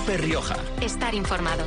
COPE Rioja. Estar informado.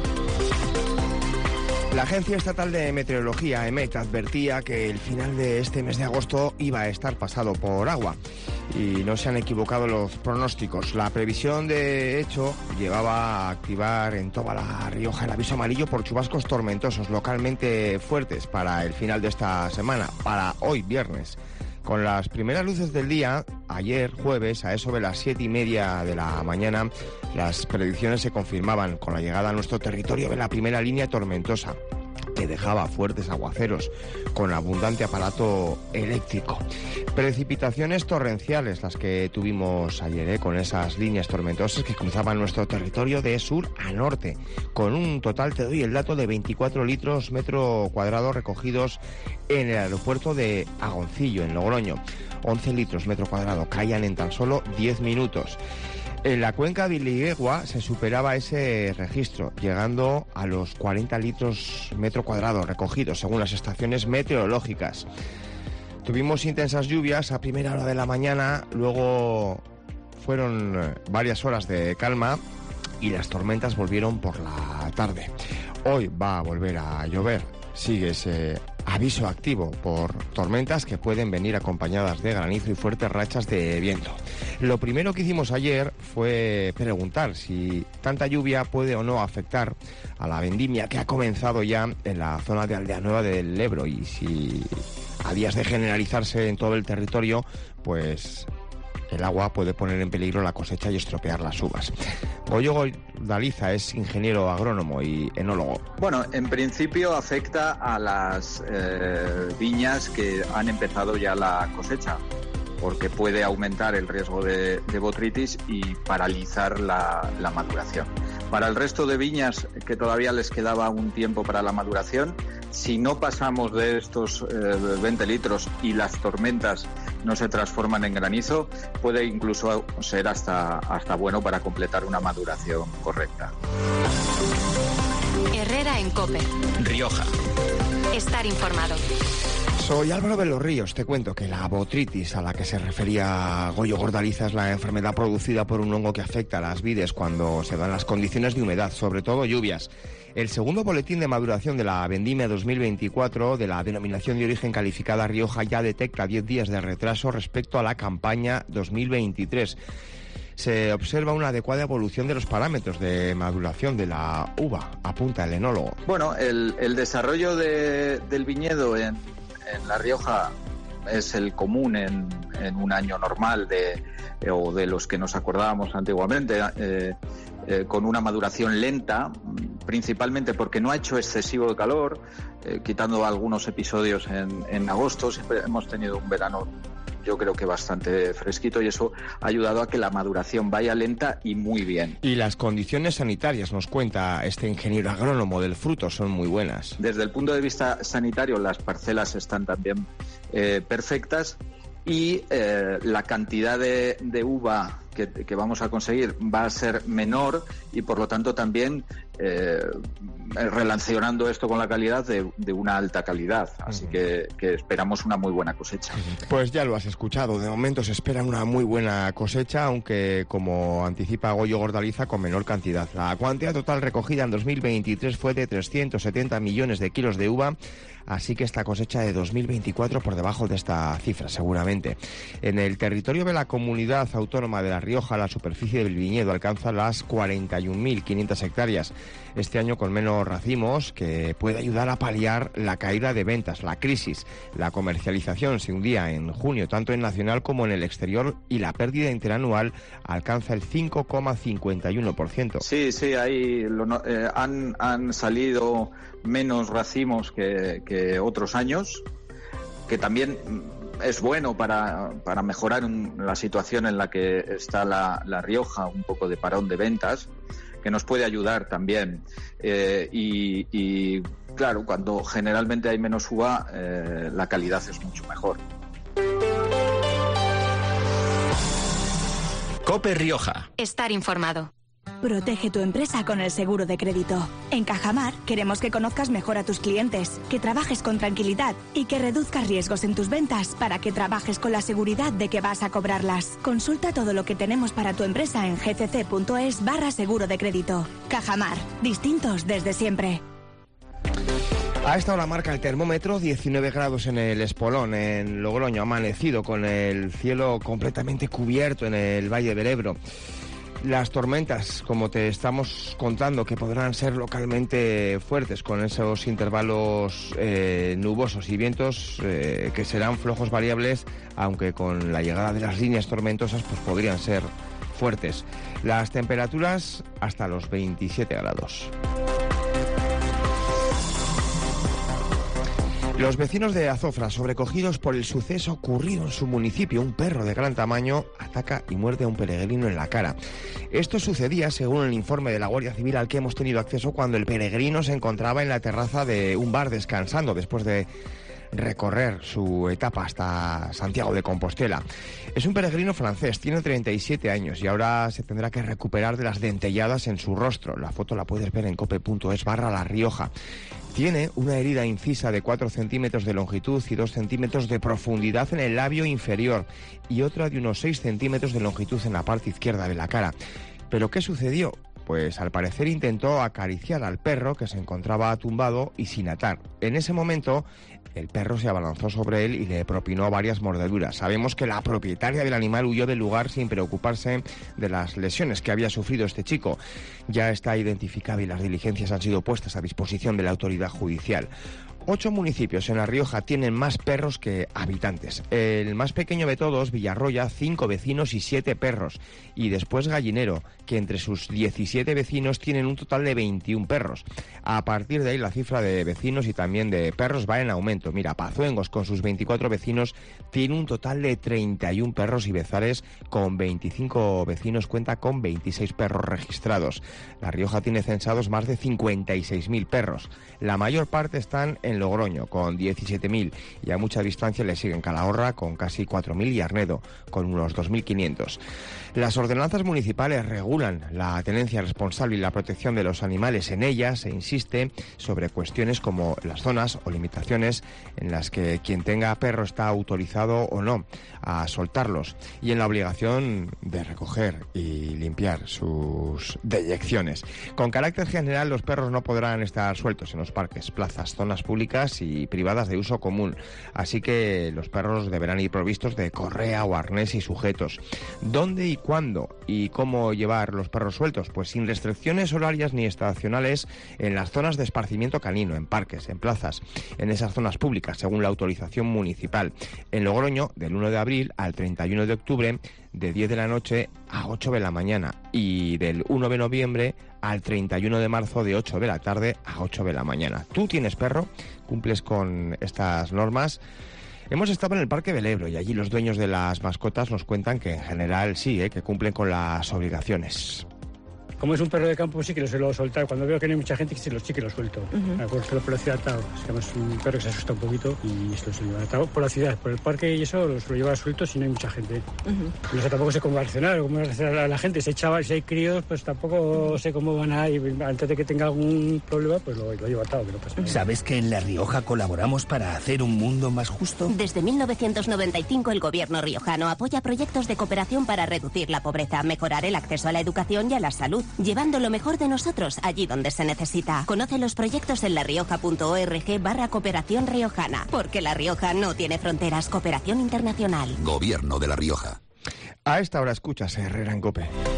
La Agencia Estatal de Meteorología, EMET, advertía que el final de este mes de agosto iba a estar pasado por agua. Y no se han equivocado los pronósticos. La previsión, de hecho, llevaba a activar en toda La Rioja el aviso amarillo por chubascos tormentosos localmente fuertes para el final de esta semana, para hoy viernes. Con las primeras luces del día, ayer jueves, a eso de las 7:30 de la mañana, las predicciones se confirmaban con la llegada a nuestro territorio de la primera línea tormentosa, que dejaba fuertes aguaceros con abundante aparato eléctrico. Precipitaciones torrenciales las que tuvimos ayer, con esas líneas tormentosas que cruzaban nuestro territorio de sur a norte, con un total, te doy el dato, de 24 litros metro cuadrado recogidos en el aeropuerto de Agoncillo, en Logroño. 11 litros metro cuadrado caían en tan solo 10 minutos. En la cuenca de Iligegua se superaba ese registro, llegando a los 40 litros metro cuadrado recogidos según las estaciones meteorológicas. Tuvimos intensas lluvias a primera hora de la mañana, luego fueron varias horas de calma y las tormentas volvieron por la tarde. Hoy va a volver a llover. Sigue ese aviso activo por tormentas que pueden venir acompañadas de granizo y fuertes rachas de viento. Lo primero que hicimos ayer fue preguntar si tanta lluvia puede o no afectar a la vendimia que ha comenzado ya en la zona de Aldea Nueva del Ebro, y si a días de generalizarse en todo el territorio, pues el agua puede poner en peligro la cosecha y estropear las uvas. Goyo Gordaliza es ingeniero agrónomo y enólogo. Bueno, en principio afecta a las viñas que han empezado ya la cosecha, porque puede aumentar el riesgo de botritis y paralizar la maduración. Para el resto de viñas que todavía les quedaba un tiempo para la maduración, si no pasamos de estos 20 litros y las tormentas no se transforman en granizo, puede incluso ser hasta bueno para completar una maduración correcta. Herrera en COPE Rioja. Estar informado. Soy Álvaro de los Ríos. Te cuento que la botritis a la que se refería Goyo Gordaliza es la enfermedad producida por un hongo que afecta a las vides cuando se dan las condiciones de humedad, sobre todo lluvias. El segundo boletín de maduración de la vendimia 2024 de la denominación de origen calificada Rioja ya detecta 10 días de retraso respecto a la campaña 2023. Se observa una adecuada evolución de los parámetros de maduración de la uva, apunta el enólogo. Bueno, el desarrollo del viñedo en La Rioja es el común en un año normal o de los que nos acordábamos antiguamente, con una maduración lenta, principalmente porque no ha hecho excesivo calor, quitando algunos episodios en agosto. Siempre hemos tenido un verano, yo creo que bastante fresquito, y eso ha ayudado a que la maduración vaya lenta y muy bien. Y las condiciones sanitarias, nos cuenta este ingeniero agrónomo, del fruto son muy buenas. Desde el punto de vista sanitario, las parcelas están también perfectas, y la cantidad de uva que vamos a conseguir va a ser menor, y por lo tanto también relacionando esto con la calidad, de una alta calidad. Así que esperamos una muy buena cosecha. Pues ya lo has escuchado, de momento se espera una muy buena cosecha, aunque, como anticipa Goyo Gordaliza, con menor cantidad. La cuantía total recogida en 2023 fue de 370 millones de kilos de uva, así que esta cosecha de 2024 por debajo de esta cifra, seguramente. En el territorio de la comunidad autónoma de La Rioja, la superficie del viñedo alcanza las 41.500 hectáreas. Este año con menos racimos, que puede ayudar a paliar la caída de ventas, la crisis. La comercialización se hundía en junio, tanto en nacional como en el exterior, y la pérdida interanual alcanza el 5,51%. Sí, ahí han salido menos racimos que otros años, que también es bueno para mejorar la situación en la que está la Rioja, un poco de parón de ventas, que nos puede ayudar también. Y claro, cuando generalmente hay menos uva, la calidad es mucho mejor. COPE Rioja. Estar informado. Protege tu empresa con el seguro de crédito. En Cajamar Queremos que conozcas mejor a tus clientes, que trabajes con tranquilidad y que reduzcas riesgos en tus ventas para que trabajes con la seguridad de que vas a cobrarlas. Consulta todo lo que tenemos para tu empresa en gcc.es/seguro de crédito. Cajamar, distintos desde siempre. A esta hora marca el termómetro 19 grados en el Espolón, en Logroño, amanecido con el cielo completamente cubierto en el Valle del Ebro. Las tormentas, como te estamos contando, que podrán ser localmente fuertes con esos intervalos nubosos y vientos que serán flojos variables, aunque con la llegada de las líneas tormentosas pues podrían ser fuertes. Las temperaturas hasta los 27 grados. Los vecinos de Azofra, sobrecogidos por el suceso ocurrido en su municipio, un perro de gran tamaño ataca y muerde a un peregrino en la cara. Esto sucedía, según el informe de la Guardia Civil al que hemos tenido acceso, cuando el peregrino se encontraba en la terraza de un bar descansando después de recorrer su etapa hasta Santiago de Compostela. Es un peregrino francés, tiene 37 años y ahora se tendrá que recuperar de las dentelladas en su rostro. La foto la puedes ver en cope.es/La Rioja. Tiene una herida incisa de 4 centímetros de longitud y 2 centímetros de profundidad en el labio inferior y otra de unos 6 centímetros de longitud en la parte izquierda de la cara. ¿Pero qué sucedió? Pues al parecer intentó acariciar al perro que se encontraba tumbado y sin atar. En ese momento el perro se abalanzó sobre él y le propinó varias mordeduras. Sabemos que la propietaria del animal huyó del lugar sin preocuparse de las lesiones que había sufrido este chico. Ya está identificado y las diligencias han sido puestas a disposición de la autoridad judicial. 8 municipios en La Rioja tienen más perros que habitantes. El más pequeño de todos, Villarroya, 5 vecinos y 7 perros. Y después Gallinero, que entre sus 17 vecinos tienen un total de 21 perros. A partir de ahí la cifra de vecinos y también de perros va en aumento. Mira, Pazuengos, con sus 24 vecinos, tiene un total de 31 perros y Bezares, con 25 vecinos, cuenta con 26 perros registrados. La Rioja tiene censados más de 56.000 perros. La mayor parte están en Logroño, con 17.000, y a mucha distancia le siguen Calahorra, con casi 4.000, y Arnedo, con unos 2.500. Las ordenanzas municipales regulan la tenencia responsable y la protección de los animales. En ellas se insiste sobre cuestiones como las zonas o limitaciones en las que quien tenga perro está autorizado o no a soltarlos, y en la obligación de recoger y limpiar sus deyecciones. Con carácter general, los perros no podrán estar sueltos en los parques, plazas, zonas públicas y privadas de uso común, así que los perros deberán ir provistos de correa o arnés y sujetos. ¿Dónde y cuándo y cómo llevar los perros sueltos? Pues sin restricciones horarias ni estacionales en las zonas de esparcimiento canino, en parques, en plazas, en esas zonas públicas, según la autorización municipal. En Logroño, del 1 de abril al 31 de octubre, de 10 de la noche a 8 de la mañana, y del 1 de noviembre al 31 de marzo, de 8 de la tarde a 8 de la mañana. ¿Tú tienes perro? ¿Cumples con estas normas? Hemos estado en el Parque del Ebro y allí los dueños de las mascotas nos cuentan que en general sí, que cumplen con las obligaciones. Como es un perro de campo, sí que lo suelo soltar. Cuando veo que no hay mucha gente, sí que lo suelto. Me acuerdo que por la ciudad atado. Es que es un perro que se asusta un poquito y esto se lo lleva atado por la ciudad. Por el parque y eso lo suelo llevar suelto si no hay mucha gente. No sé, tampoco sé cómo reaccionar o cómo reaccionar a la gente. Si hay chavales, si hay críos, pues tampoco sé cómo van a ir. Antes de que tenga algún problema, pues lo llevo atado, que no pasa nada. ¿Sabes que en La Rioja colaboramos para hacer un mundo más justo? Desde 1995 el gobierno riojano apoya proyectos de cooperación para reducir la pobreza, mejorar el acceso a la educación y a la salud, llevando lo mejor de nosotros allí donde se necesita. Conoce los proyectos en larioja.org/cooperación riojana. Porque La Rioja no tiene fronteras. Cooperación internacional. Gobierno de La Rioja. A esta hora escuchas Herrera en COPE.